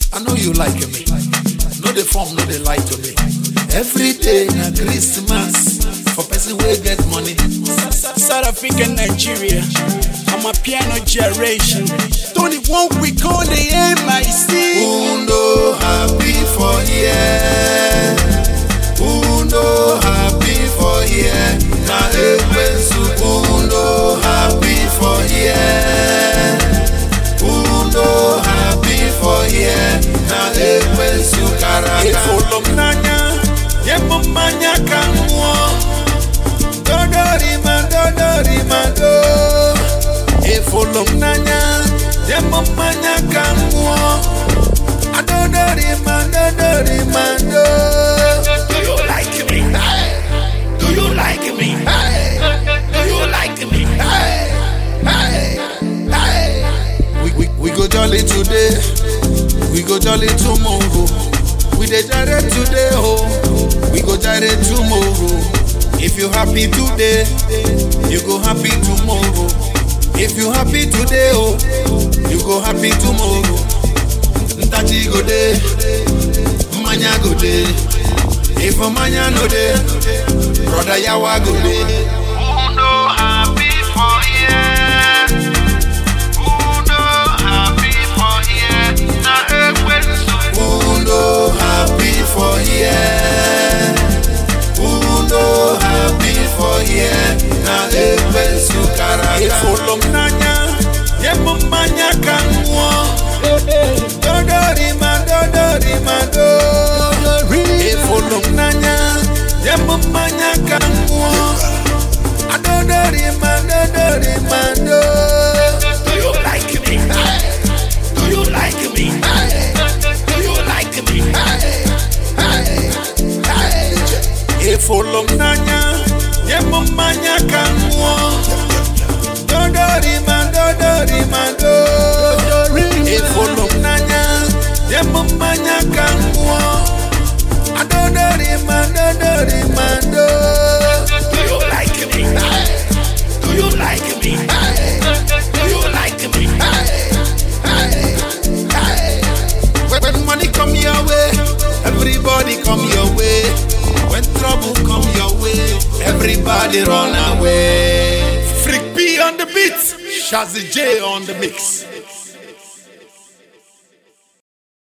I know you like me. No the form, no the lie to me. Every day na Christmas for person wey get money. South Africa, Nigeria, I'm a piano generation. 21 week on the MIC. Who no happy for here? Who no happy for here? Na ekwensu. Who no happy for here? Who no happy for here? Na ekwensu karaka. Efolo mnanya, yemo manya kanwo. Dodori mando. Efolo mnanya, yemo manya kanwo. Adodori mando. Do you like me? Hey. Do you like me? Hey. Do you like me? Hey. Hey. Hey. We go jolly today. We go jolly tomorrow. We dey jare today, oh. We go jare tomorrow. If you happy today, you go happy tomorrow. If you happy today, oh, you go happy tomorrow. Ntachi go dey, manya go dey. If manya no dey, brother yawa go dey. Who no happy for here? Who no happy for here? Na ekwensu. Who no happy for here? Who no happy for here? Na ekwensu karaka. Efolo mnanya, yemo manya kanwo. Dodori mando. Efolo mnanya, yemo manya kanwo. Adodori mando. Do you like me? Hey. Do you like me? Hey. Do you like me? Hey. Hey. Efolo mnanya, yemo manya kanwo. Dodori mando. Efolo mnanya, yemo manya kanwo. Adodori mando. Do you like me? Hey. Do you like me? Hey. Do you like me? Hey. When money come your way, everybody come your way. When trouble come your way, everybody run away. Freak B on the beat, Shazzy J on the mix.